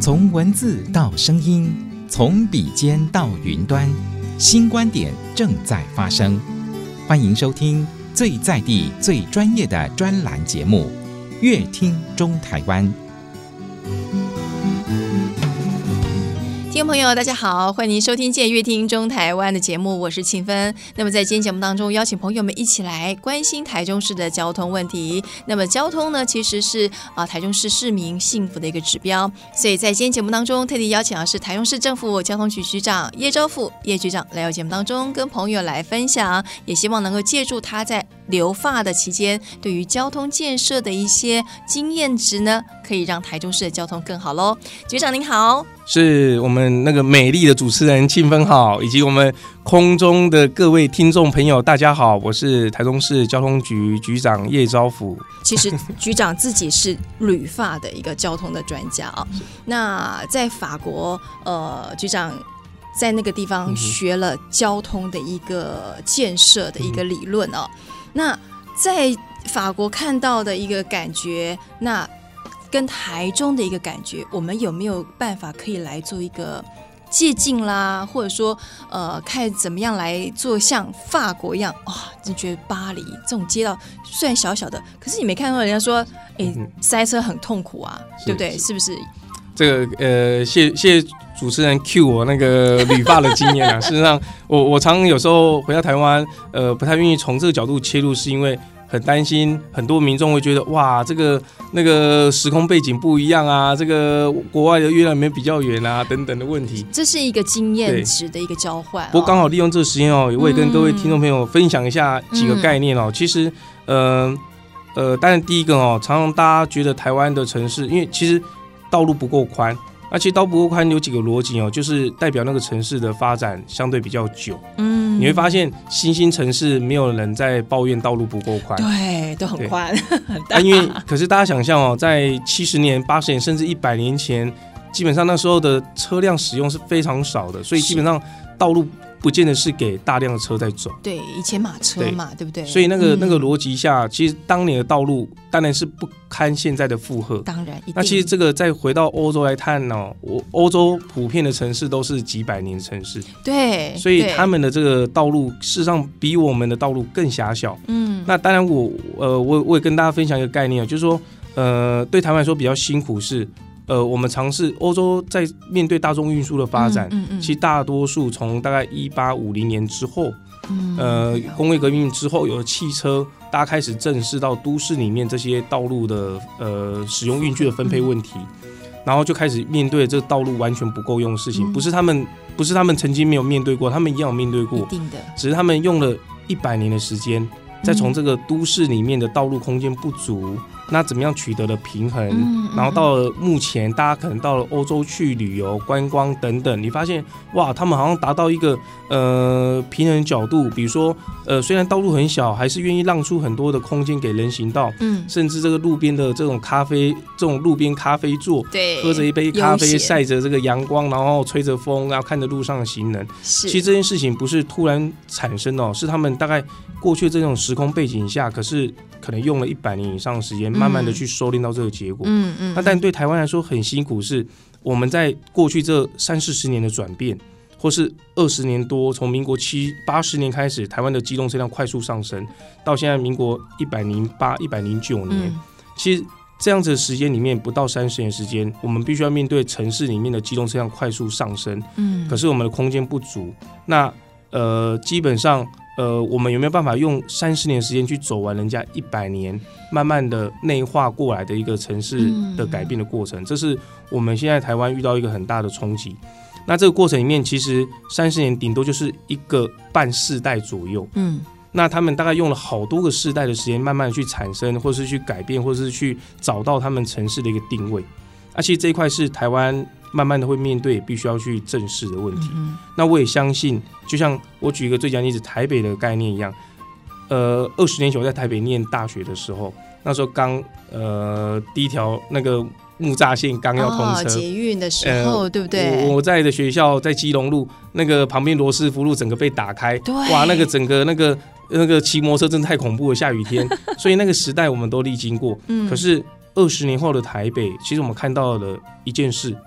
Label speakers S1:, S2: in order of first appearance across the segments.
S1: 从文字到声音，从笔尖到云端，新观点正在发生。欢迎收听最在地、最专业的专栏节目《乐听中台湾》。
S2: 听众朋友大家好，欢迎您收听《乐听中台湾》的节目，我是庆芬。那么在今天节目当中，邀请朋友们一起来关心台中市的交通问题。那么交通呢，其实是台中市市民幸福的一个指标，所以在今天节目当中特地邀请的是台中市政府交通局局长叶昭富叶局长来到节目当中跟朋友来分享，也希望能够借助他在留发的期间对于交通建设的一些经验值呢，可以让台中市的交通更好咯。局长您好。
S3: 是我们那个美丽的主持人庆芬好，以及我们空中的各位听众朋友大家好，我是台中市交通局局长叶昭富。
S2: 其实局长自己是旅发的一个交通的专家啊。那在法国局长在那个地方学了交通的一个建设的一个理论哦。那在法国看到的一个感觉，那跟台中的一个感觉，我们有没有办法可以来做一个借鉴啦，或者说看怎么样来做像法国一样真觉得巴黎这种街道虽然小小的，可是你没看到人家说塞车很痛苦啊，对不对？是不是？
S3: 这个谢谢主持人 cue 我那个旅发的经验啊。事实上我常有时候回到台湾不太愿意从这个角度切入，是因为很担心很多民众会觉得哇，这个那个时空背景不一样啊，这个国外的月亮里面比较远啊等等的问题。
S2: 这是一个经验值的一个交换。
S3: 不过刚好利用这个时间我也跟各位听众朋友分享一下几个概念其实当然第一个常常大家觉得台湾的城市，因为其实道路不够宽，而且道路不够宽有几个逻辑就是代表那个城市的发展相对比较久。你会发现新兴城市没有人在抱怨道路不够宽，
S2: 对，都很宽很大。
S3: 因为可是大家想象在70年、80年甚至100年前，基本上那时候的车辆使用是非常少的，所以基本上道路不见得是给大量的车在走。
S2: 对，以前马车嘛， 对不对？
S3: 所以那个逻辑下，其实当年的道路当然是不堪现在的负荷。
S2: 当然，
S3: 那其实这个再回到欧洲来看欧洲普遍的城市都是几百年的城市，
S2: 对，
S3: 所以他们的这个道路事实上比我们的道路更狭小。那当然我也跟大家分享一个概念，就是说对台湾来说比较辛苦是。我们尝试欧洲在面对大众运输的发展，其实大多数从大概1850年之后，工业革命之后有了汽车，大家开始正视到都市里面这些道路的使用运具的分配问题，然后就开始面对这道路完全不够用的事情，不是他们曾经没有面对过，他们一样有面对过，
S2: 一定的，
S3: 只是他们用了100年的时间，再从这个都市里面的道路空间不足。那怎么样取得了平衡？然后到了目前，大家可能到了欧洲去旅游、观光等等，你发现哇，他们好像达到一个平衡角度。比如说虽然道路很小，还是愿意让出很多的空间给人行道。甚至这个路边的这种路边咖啡座，
S2: 对，
S3: 喝着一杯咖啡，晒着这个阳光，然后吹着风，然后看着路上的行人。其实这件事情不是突然产生的是他们大概过去这种时空背景下，可能用了100年以上的时间，慢慢的去收敛到这个结果。那但对台湾来说很辛苦，是我们在过去这30-40年的转变，或是20年多，从民国80年开始，台湾的机动车辆快速上升，到现在民国108、109年，其实这样子的时间里面不到30年时间，我们必须要面对城市里面的机动车辆快速上升，可是我们的空间不足，那基本上我们有没有办法用30年时间去走完人家100年慢慢的内化过来的一个城市的改变的过程？这是我们现在台湾遇到一个很大的冲击。那这个过程里面，其实30年顶多就是一个半世代左右。那他们大概用了好多个世代的时间，慢慢的去产生，或是去改变，或是去找到他们城市的一个定位。其实这一块是台湾慢慢的会面对必须要去正视的问题。那我也相信，就像我举一个最简单例子，台北的概念一样，20年前我在台北念大学的时候，那时候刚第一条那个木栅线刚要通车，
S2: 捷运的时候，对不对？
S3: 我在的学校在基隆路那个旁边罗斯福路整个被打开，哇，那个整个那个骑摩托车真的太恐怖了，下雨天，所以那个时代我们都历经过。可是20年后的台北，其实我们看到了一件事，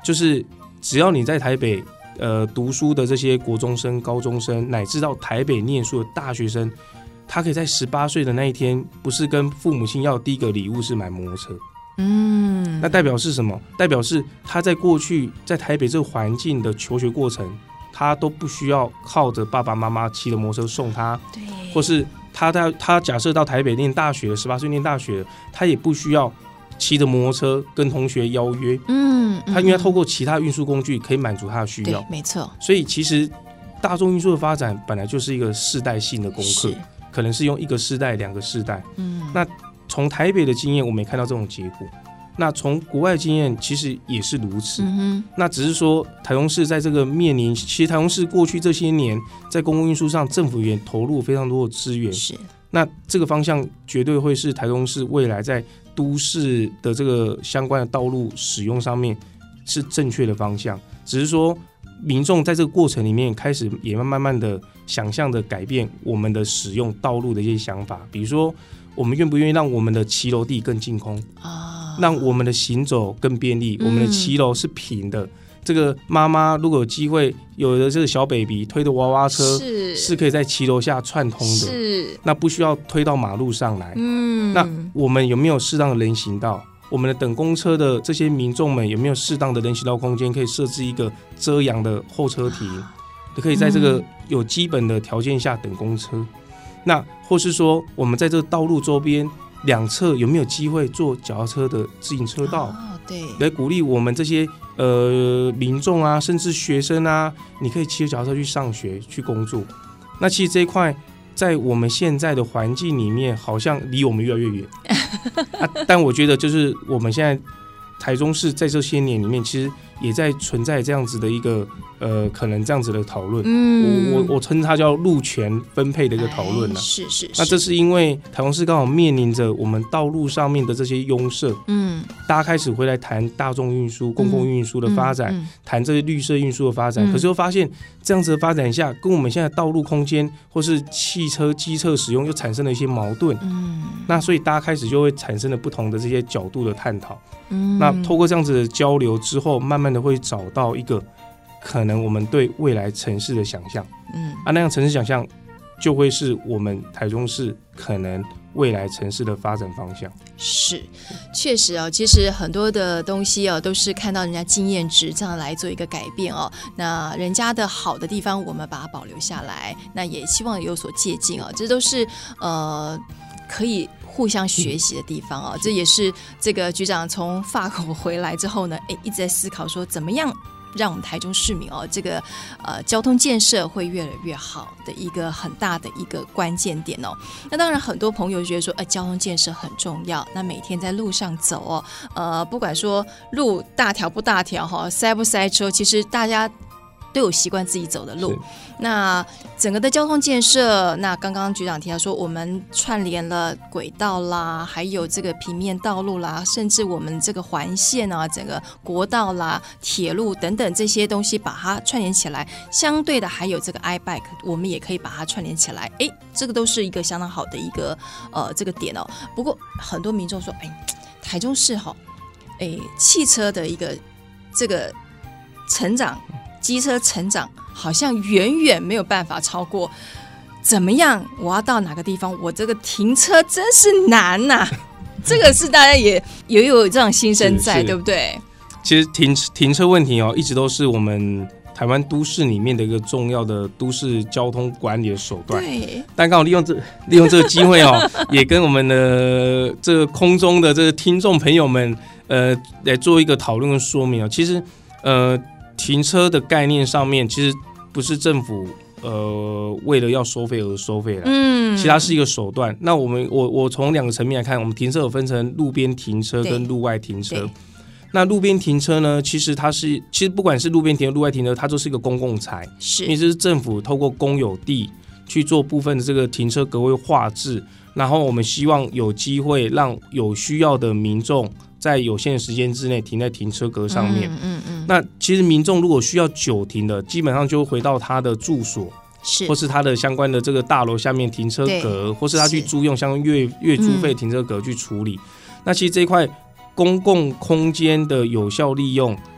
S3: 就是只要你在台北读书的这些国中生、高中生，乃至到台北念书的大学生，他可以在18岁的那一天，不是跟父母亲要第一个礼物是买摩托车。那代表是什么？代表是他在过去在台北这个环境的求学过程，他都不需要靠着爸爸妈妈骑着摩托车送他，
S2: 对，
S3: 或是他假设到台北念大学，18岁念大学，他也不需要骑着摩托车跟同学邀约，他因为他透过其他运输工具可以满足他的需要，
S2: 对，没错。
S3: 所以其实大众运输的发展本来就是一个世代性的功课，可能是用1个世代、2个世代。那从台北的经验，我们也看到这种结果。那从国外的经验其实也是如此。那只是说台中市在这个面临，其实台中市过去这些年在公共运输上，政府也投入非常多的资源。
S2: 是。那
S3: 这个方向绝对会是台中市未来在都市的这个相关的道路使用上面是正确的方向。只是说民众在这个过程里面开始也慢慢的想象的改变我们的使用道路的一些想法，比如说我们愿不愿意让我们的骑楼地更净空，让我们的行走更便利，我们的骑楼是平的。这个妈妈如果有机会有的这个小 baby 推的娃娃车是可以在骑楼下串通的，那不需要推到马路上来。那我们有没有适当的人行道？我们的等公车的这些民众们有没有适当的人行道空间，可以设置一个遮阳的候车亭，可以在这个有基本的条件下等公车？那或是说我们在这个道路周边两侧有没有机会做脚踏车的自行车道？
S2: 对，
S3: 来鼓励我们这些民众啊，甚至学生啊，你可以骑着脚踏车去上学去工作。那其实这一块在我们现在的环境里面好像离我们越来越远但我觉得就是我们现在台中市在这些年里面其实也在存在这样子的一个可能这样子的讨论，我称它叫路权分配的一个讨论
S2: 是。
S3: 那这是因为台中市刚好面临着我们道路上面的这些拥塞，大家开始回来谈大众运输、公共运输的发展，谈这些绿色运输的发展，可是又发现这样子的发展下，跟我们现在道路空间或是汽车、机车使用又产生了一些矛盾，那所以大家开始就会产生了不同的这些角度的探讨，那透过这样子的交流之后，慢慢的会找到一个可能我们对未来城市的想象，那样城市想象就会是我们台中市可能未来城市的发展方向。
S2: 是，确实其实很多的东西都是看到人家经验值这样来做一个改变那人家的好的地方我们把它保留下来，那也希望有所借鉴这都是可以互相学习的地方这也是这个局长从法国回来之后呢，一直在思考说怎么样让我们台中市民这个交通建设会越来越好的一个很大的一个关键点那当然很多朋友觉得说交通建设很重要，那每天在路上走不管说路大条不大条塞不塞车，其实大家都有习惯自己走的路。那整个的交通建设，那刚刚局长提到说我们串联了轨道啦，还有这个平面道路啦，甚至我们这个环线整个国道啦、铁路等等这些东西把它串联起来，相对的还有这个 iBike 我们也可以把它串联起来，这个都是一个相当好的一个这个点不过很多民众说台中市汽车的一个这个成长，机车成长好像远远没有办法超过怎么样我要到哪个地方，我这个停车真是难这个是大家也有这样心声在，对不对？
S3: 其实停车问题一直都是我们台湾都市里面的一个重要的都市交通管理的手段。
S2: 对，
S3: 但刚好利用这个机会也跟我们的这个空中的这个听众朋友们来做一个讨论跟说明其实停车的概念上面，其实不是政府为了要收费而收费啦，其实它是一个手段。那我从2个层面来看，我们停车有分成路边停车跟路外停车。那路边停车呢，其实不管是路边停车、路外停车，它都是一个公共财，因为这是政府透过公有地去做部分的这个停车格位划制，然后我们希望有机会让有需要的民众在有限的时间之内停在停车格上面。那其实民众如果需要久停的，基本上就回到他的住所，或是他的相关的这个大楼下面停车格，或是他去租用相关月租费停车格去处理。那其实这一块公共空间的有效利用，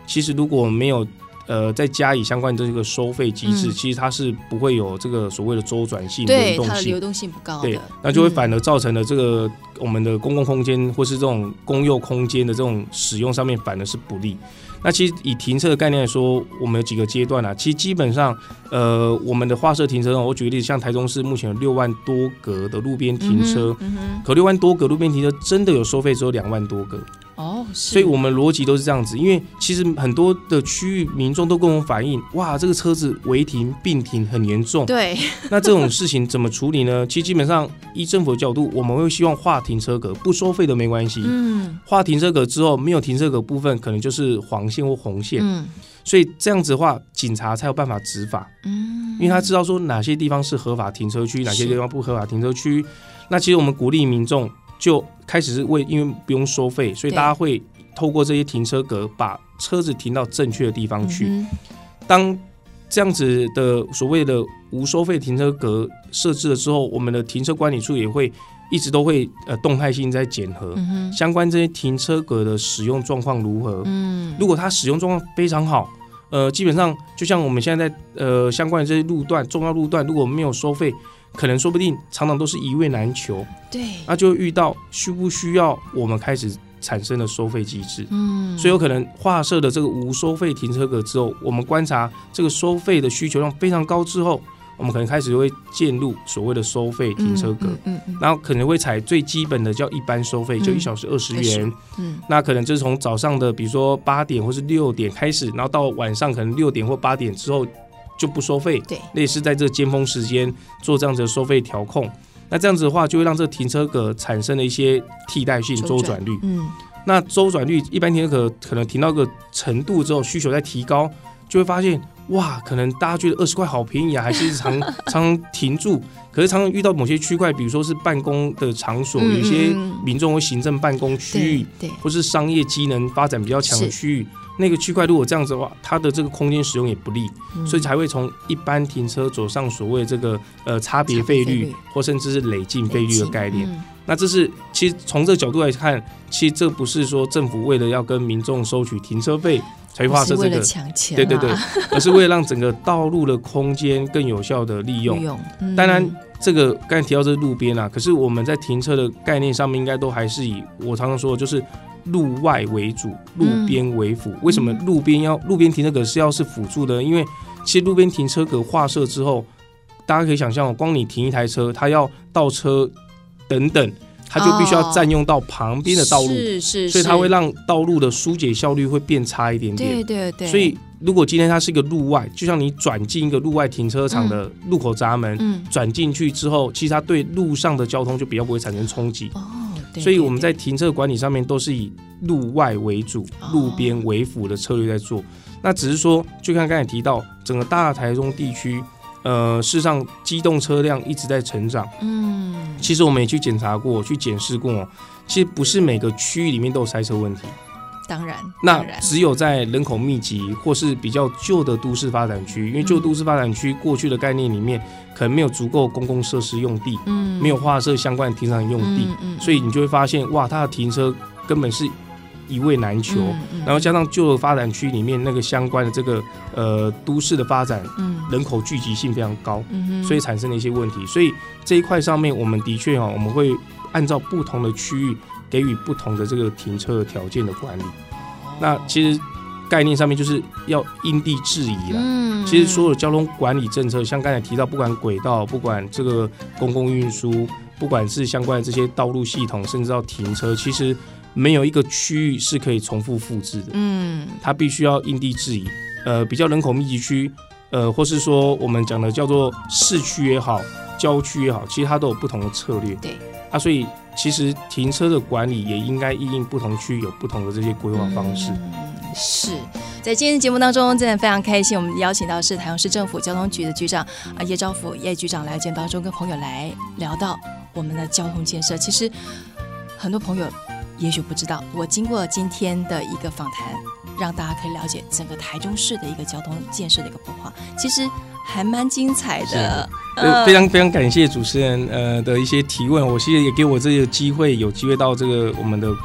S3: 其实如果没有再加以相关的这个收费机制，其实它是不会有这个所谓的周转性、
S2: 对，
S3: 流动性，
S2: 它的流动性不高的，
S3: 对，那就会反而造成了这个我们的公共空间或是这种公用空间的这种使用上面反而是不利。那其实以停车的概念来说，我们有几个阶段啊。其实基本上，我们的划设停车场，我举个例子，像台中市目前有6万多格的路边停车，可6万多格路边停车真的有收费只有2万多个。
S2: 哦，
S3: 所以我们逻辑都是这样子，因为其实很多的区域民众都跟我们反映，哇，这个车子违停并停很严重。
S2: 对，
S3: 那这种事情怎么处理呢？其实基本上依政府的角度，我们会希望划停车格，不收费的没关系。划停车格之后，没有停车格部分可能就是黄线或红线。所以这样子的话，警察才有办法执法。因为他知道说哪些地方是合法停车区，哪些地方不合法停车区。那其实我们鼓励民众就开始是因为不用收费，所以大家会透过这些停车格把车子停到正确的地方去。当这样子的所谓的无收费停车格设置了之后，我们的停车管理处也会一直都会动态性在检核相关这些停车格的使用状况如何。如果它使用状况非常好，基本上就像我们现在在相关的这些路段重要路段，如果没有收费，可能说不定常常都是一位难求。
S2: 对，
S3: 那就会遇到需不需要我们开始产生的收费机制。所以有可能划设的这个无收费停车格之后，我们观察这个收费的需求量非常高之后，我们可能开始会介入所谓的收费停车格，然后可能会采最基本的叫一般收费，就1小时20元。那可能就是从早上的比如说8点或是6点开始，然后到晚上可能6点或8点之后就不收费。
S2: 对，
S3: 类似在这个尖峰时间做这样子的收费调控。那这样子的话，就会让这个停车格产生了一些替代性周转率。那周转率一般停车格可能停到一个程度之后，需求再提高，就会发现哇，可能大家觉得20块好便宜啊，还是常停住。可是常常遇到某些区块，比如说是办公的场所，有一些民众或行政办公区域，或是商业机能发展比较强的区域，那个区块如果这样子的话，它的这个空间使用也不利，所以才会从一般停车走上所谓这个差别费率，或甚至是累进费率的概念。那这是其实从这个角度来看，其实这不是说政府为了要跟民众收取停车费才划设这个，对对对，而是为了让整个道路的空间更有效的利用。当然，这个刚才提到这是路边啊，可是我们在停车的概念上面，应该都还是以我常常说的就是路外为主，路边为辅。为什么路边停车格是辅助的？因为其实路边停车格划设之后，大家可以想象，光你停一台车，它要倒车等等，它就必须要占用到旁边的道路，所以它会让道路的疏解效率会变差一点点。对。所以如果今天它是一个路外，就像你转进一个路外停车场的路口闸门，转进去之后，其实它对路上的交通就比较不会产生冲击。所以我们在停车管理上面都是以路外为主，路边为辅的策略在做。那只是说，就像刚才提到，整个大台中地区。事实上，机动车辆一直在成长。其实我们也去检查过、去检视过，其实不是每个区域里面都有塞车问题。
S2: 当然，
S3: 那只有在人口密集或是比较旧的都市发展区，因为旧都市发展区过去的概念里面，可能没有足够公共设施用地，没有划设相关的停车场用地，所以你就会发现，哇，它的停车根本是一位难求，然后加上旧的发展区里面那个相关的这个都市的发展，人口聚集性非常高，所以产生了一些问题。所以这一块上面，我们的确我们会按照不同的区域给予不同的这个停车条件的管理。那其实概念上面就是要因地制宜啦。其实所有的交通管理政策，像刚才提到，不管轨道，不管这个公共运输，不管是相关的这些道路系统，甚至到停车，其实没有一个区域是可以重复复制的。它必须要因地制宜。比较人口密集区，或是说我们讲的叫做市区也好，郊区也好，其实它都有不同的策略。
S2: 对
S3: 所以其实停车的管理也应该因应不同区域有不同的这些规划方式。
S2: 是在今天的节目当中，真的非常开心，我们邀请到是台中市政府交通局的局长叶兆福叶局长来节目当中跟朋友来聊到我们的交通建设。其实很多朋友也许不知道，我经过今天的一个访谈，让大家可以了解整个台中市的一个交通建设的一个规划，其实还蛮精彩的。
S3: 非常非常感谢主持人的一些提问，我其实也给我这个机会，有机会到这个我们的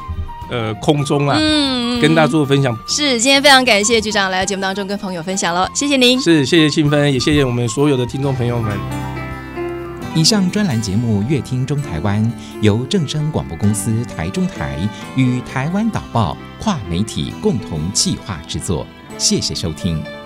S3: 空中啊，跟大家做分享。
S2: 是，今天非常感谢局长来到节目当中跟朋友分享了，谢谢您。
S3: 是，谢谢庆芬，也谢谢我们所有的听众朋友们。
S1: 以上专栏节目《乐听中台湾》由正声广播公司台中台与台湾导报跨媒体共同企划制作，谢谢收听。